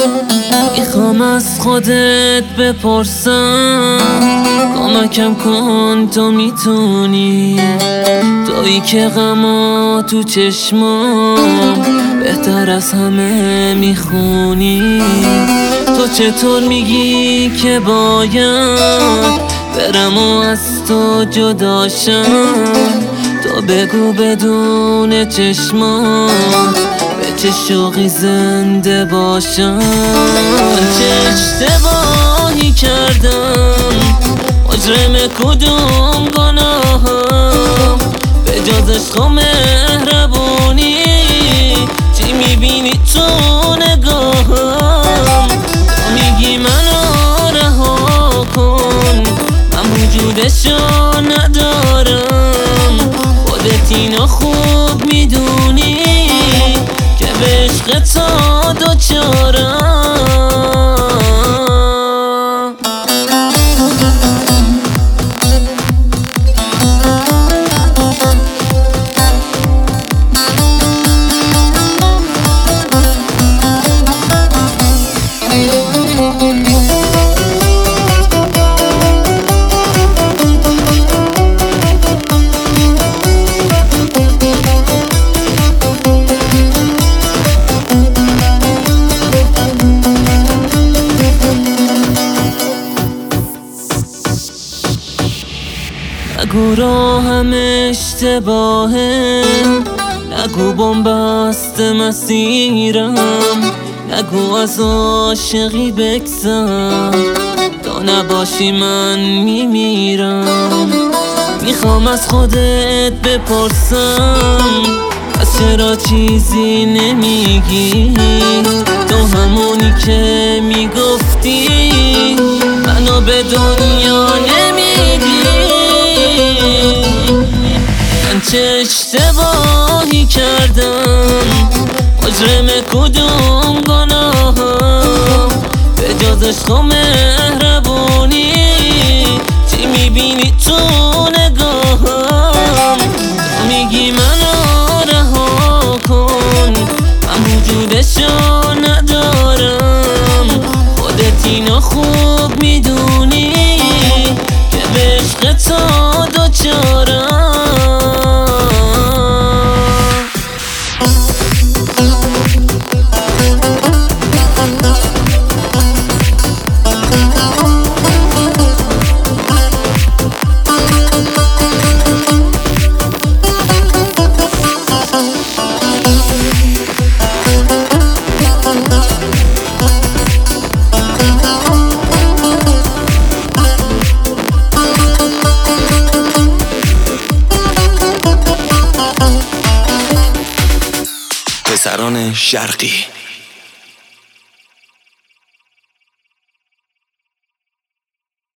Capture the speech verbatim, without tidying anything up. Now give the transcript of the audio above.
میخوام از خودت بپرسم، کمکم کن تو میتونی، تویی که غما تو چشمام بهتر از همه میخونی. تو چطور میگی که باید برم و از تو جداشم؟ تو بگو بدون چشمات به چه شوقی زنده باشم. چه اشتباهی کردم، مجرم کدوم گناهم؟ به جز عشق و مهربونی چی میبینی تو نگاهم؟ تو میگی منو رها کن، من وجودشو ندارم. خودت اینو خوب میدونی که به عشق تو دوچارم. نگو راهم اشتباهه، نگو بنبست مسیرم، نگو از عاشقی بگذر، تو نباشی من میمیرم. میخوام از خودت بپرسم، از چرا چیزی نمیگی؟ تو همونی که میگفتی منو به دنیا نمیدی. من چه اشتباهی کردم، مجرم کدوم گناهم؟ به جز عشق و مهربونی چی میبینی تو نگاهم؟ تو میگی منو رها کن، من وجودشو ندارم. خودت اینو خوب میدونی که به عشق تو دوچارم. پسران شرقی.